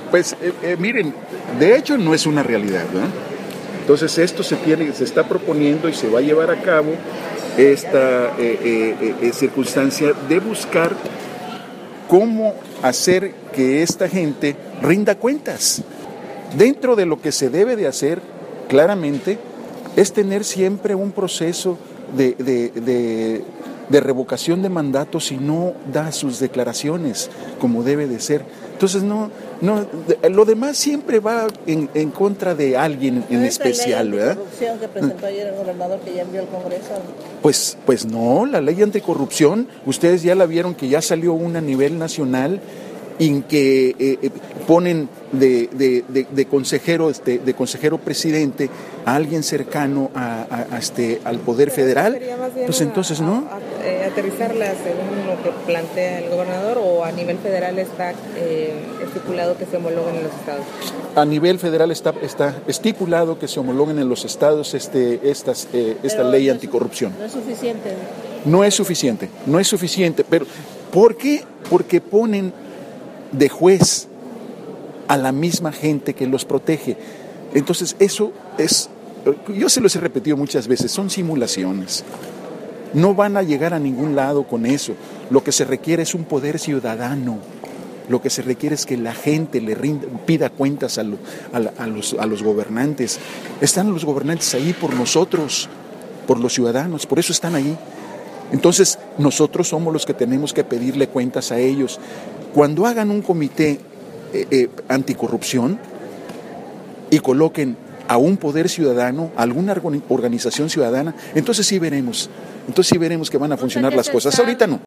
Pues miren, de hecho no es una realidad, ¿no? Entonces esto se está proponiendo y se va a llevar a cabo esta circunstancia de buscar cómo hacer que esta gente rinda cuentas. Dentro de lo que se debe de hacer, claramente, es tener siempre un proceso de revocación de mandato si no da sus declaraciones como debe de ser. Entonces, lo demás siempre va en contra de alguien en especial, ¿verdad? La corrupción que presentó ayer el gobernador que ya envió al Congreso. Pues no, la ley anticorrupción, ustedes ya la vieron que ya salió una a nivel nacional en que ponen de consejero presidente a alguien cercano al poder federal. Pues entonces no. Aterrizarla según lo que plantea el gobernador, o a nivel federal está estipulado que se homologuen en los estados. A nivel federal está estipulado que se homologuen en los estados esta ley anticorrupción. No es suficiente. No es suficiente, pero ¿por qué? Porque ponen de juez a la misma gente que los protege. Entonces eso yo se los he repetido muchas veces, son simulaciones. No van a llegar a ningún lado con eso. Lo que se requiere es un poder ciudadano. Lo que se requiere es que la gente pida cuentas a los gobernantes. Están los gobernantes ahí por nosotros, por los ciudadanos, por eso están ahí. Entonces, nosotros somos los que tenemos que pedirle cuentas a ellos. Cuando hagan un comité anticorrupción y coloquen a un poder ciudadano, a alguna organización ciudadana, entonces sí veremos que van a funcionar las cosas. Ahorita no.